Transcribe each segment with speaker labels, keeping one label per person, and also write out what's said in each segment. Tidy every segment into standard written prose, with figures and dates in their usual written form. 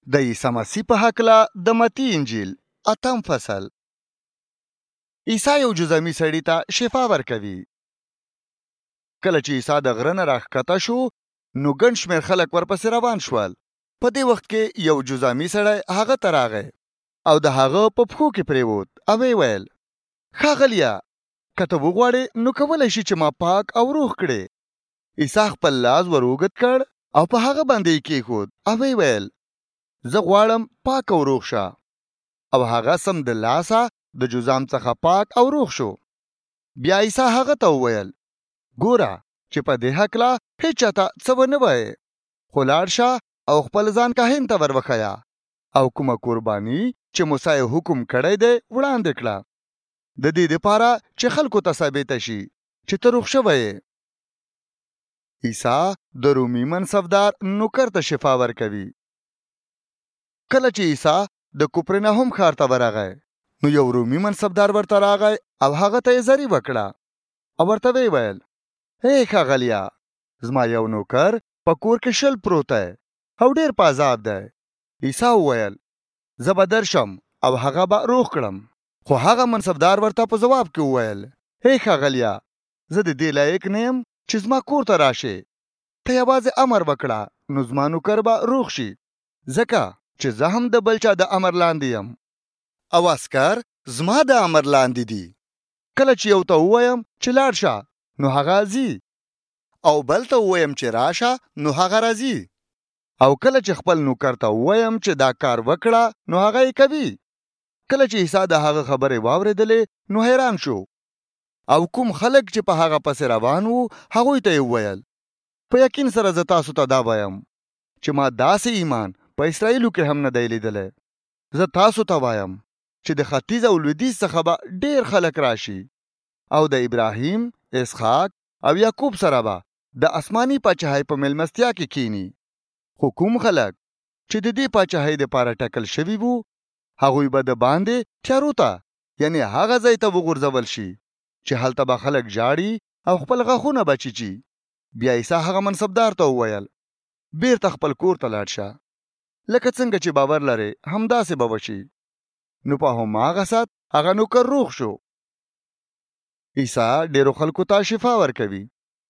Speaker 1: د عیسی مسیح په هکله د متی انجیل 8 فصل. عیسی یو جزامي سړي ته شفا ورکوي. کله چې عیسی د غره نه راښکته شو نو ګڼ شمېر خلک ورپسې روان شول. په دې وخت کې یو جزامي سړی هغه ته راغی او د هغه په پښو کې پریوت او ویې ویل: ښاغلیه، که ته وغواړې نو کولی شي چې ما پاک او روغ کړې. عیسی خپل لاس ور اوږد کړ او په هغه باندې یې کېښود او ویې ویل: زه غواړم پاک او روغ شه. او هغه سم د لاسه د جزام څخه پاک او روغ شو. بیا عیسی هغه ته وویل: ګوره چې په دې هکله هېچ چاته څه ونه وایې، خو لاړ شه او خپل ځان کاهن ته ور وښیه او کومه قرباني چې موسی یې حکم کړی دی وړاندې کړه، د دې دپاره چې خلکو ته ثابته شي چې ته روغ شوی یې. عیسی د رومي منصبدار نوکر ته شفا ورکوي. کله چې عیسی د کفرناهم ښار ته ورغی نو یو رومي منصبدار ورته راغی او هغه ته یې زاري وکړه او ورته ویې ویل: هی ښاغلیه، زما یو نوکر په کور کې شل پروت دی او ډېر په عذاب دی. عیسی وویل: زه به درشم او هغه به روغ کړم. خو هغه منصبدار ورته په ځواب کې وویل: هی ښاغلیه، زه د دې لایق نه یم چې زما کور ته راشې. ته یوازې امر وکړه نو زما نوکر به روغ شي، ځکه چې زه هم د بل چا د امر لاندې یم او عسکر زما د امر لاندې دي. کله چې یو ته ووایم چې لاړ شه نو هغه ځي، او بل ته ووایم چې راشه نو هغه راځي، او کله چې خپل نوکر ته ووایم چې دا کار وکړه نو هغه یې کوي. کله چې عیسی د هغه خبرې واورېدلې نو حیران شو، او کوم خلک چې په هغه پسې روان وو هغوی ته یې وویل: په یقین سره زه تاسو ته دا وایم چې ما داسې ایمان په اسرائیلو کې هم نه دی لیدلی. زه تاسو ته وایم چې د ختیځ او لویدیځ څخه به ډېر خلک راشي او د ابراهیم، اسحاق او یعقوب سره به د آسماني پاچاهۍ په میلمستیا کې کینی. خو کوم خلک چې د دې پاچاهۍ دپاره ټاکل شوي وو هغوی به د باندې تیارو ته، یعنې هغه ځای ته وغورځول شي چې هلته به خلک ژاړي او خپل غاښونه به چیچي. بیا عیسی هغه منصبدار ته وویل: بیرته خپل کور ته لاړ شه، لکه څنګه چې باور لرې همداسې به وشي. نو په هماغه ساعت هغه نوکر روغ شو. عیسی ډېرو خلکو ته شفا ورکوي.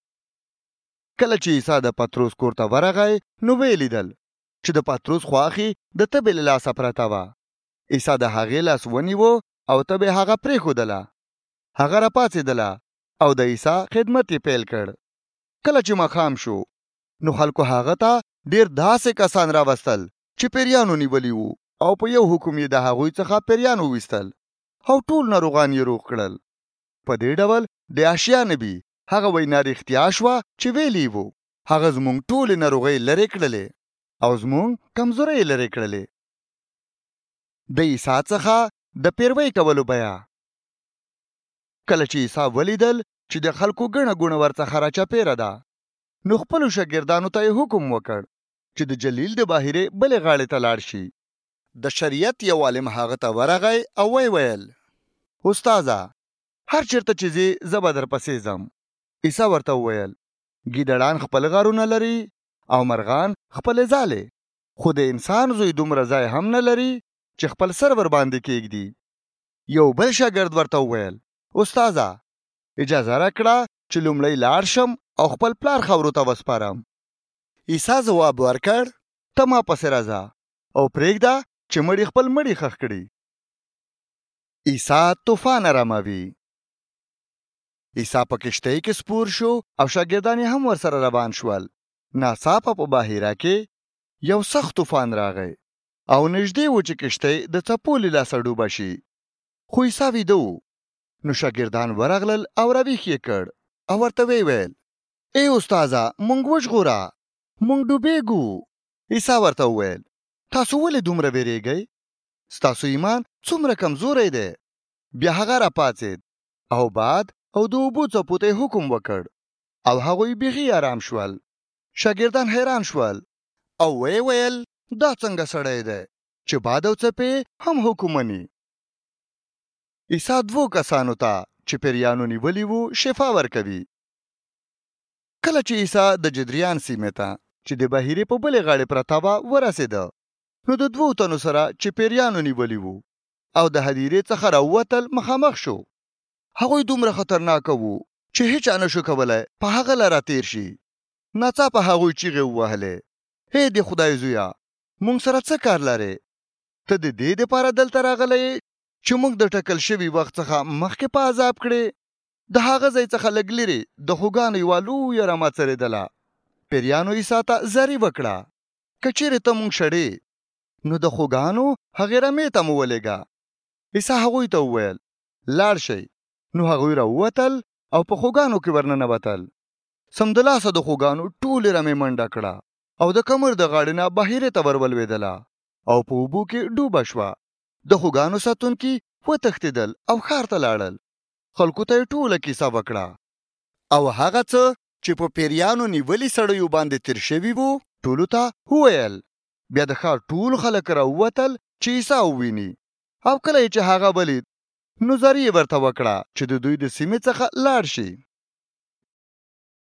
Speaker 1: کله چې عیسی د پطرس کور ته ورغی نو ویې لیدل چې د پطرس خواښې د تبې له لاسه پرته وه. عیسی د هغې لاس ونیوه او تبې هغه پرېښودله. هغه راپاڅېدله او د عیسی خدمت یې پیل کړ. کله چې ماښام شو نو خلکو هغه ته ډېر داسې کسان راوستل چې پیریانو نیولي وو، او په یو حکم یې د هغوی څخه پیریان وویستل او ټول ناروغان یې روغ کړل. په دې ډول د اشیا نبي هغه وینا رښتیا شوه چې ویلي وو: هغه زموږ ټولې ناروغۍ لرې کړلې او زموږ کمزورۍ لرې کړلې. د عیسی څخه د پیروۍ کولو بیه. کله چې عیسی ولیدل چې د خلکو ګڼه ګوڼه ورڅخه راچاپېره ده نو خپلو شاګردانو ته یې حکم وکړ چې د جلیل د باحرې بلې غاړې ته لاړ شي. د شریعت یو عالم هغه ته ورغی او ویې ویل: استاده، هر چېرته چې ځې زه به درپسې ځم. عیسی ورته وویل: ګیدړان خپل غارونه لري او مرغان خپلې ځالې، خو د انسان زوی دومره ځای هم نه لري چې خپل سر ورباندې کېږدي. یو بل شاګرد ورته وویل: استاده، اجازه راکړه چې لومړی لاړ شم او خپل پلار خاورو ته وسپارم. عیسی ځواب ورکړ: ته ما پسې راځه او پرېږده چې مړي خپل مړي ښخ کړي. عیسی طوفان آراموي. عیسی په کشتۍ کې سپور شو او شاګردان یې هم ورسره روان شول. ناڅاپه په باحره کې یو سخت طوفان راغی او نږدې و چې کشتۍ د څپو له لاسه ډوبه شي. خو عیسی ویده و. نو شاګردان ورغلل او راویښ یې کړ او ورته ویې ویل: ای استاده، موږ وژغوره، موږ ډوبېږو. عیسی ورته وویل: تاسو ولې دومره ویرېږئ؟ ستاسو ایمان څومره کمزوری دی. بیا هغه راپاڅېد او باد او د اوبو څپو ته یې حکم وکړ او هغوی بیخي آرام شول. شاګردان حیران شول او ویې ویل: دا څنګه سړی دی چې باد او څپې هم حکم مني. عیسی 2 کسانو ته چې پیریانو نیولي وو شفا ورکوي. کله چې عیسی د جدریان سیمې ته چې د بحیرې په بلې غاړې پرته وه ورسېده نو د 2 تنو سره چې پیریانو نیولي وو او د هدیرې څخه راووتل مخامخ شو. هغوی دومره خطرناک وو چې هیچا نشو کولی په هغه لاره تیر شي. ناڅاپه هغوی چیغې ووهلې، هی د خدای زویه، موږ سره څه کار لرې؟ ته د دې دپاره دلته راغلی چې موږ د ټاکل شوي وخت څخه مخکې په عذاب کړې؟ د هغه ځای څخه لږ لرې د خوګانو یوه لویه رمه څرېدله. پیریانو عیسی ته زارۍ وکړه، که چیرې ته موږ شړې نو د خوګانو هغې رمې ته مو ولېږه. عیسی هغوی ته وویل لاړ شئ. نو هغوی راووتل او په خوګانو کې ورننوتل. سمدلاسه د خوګانو ټولې رمې منډه کړه او د کمر د غاړې نه بهیرې ته ورولوېدله او په اوبو کې ډوبه شوه. د خوګانو ساتونکي وتښتېدل او ښار ته لاړل. خلکو ته یې ټوله کیسه وکړه او هغه څه چې په پیریانو نیولي سړیو باندې تیر شوي وو ټولو ته وویل. بیا د ښار ټول خلک راووتل چې عیسی وویني، او کله چې هغه ولید نو زارۍ یې ورته وکړه چې د دوی د سیمې څخه لاړ شي.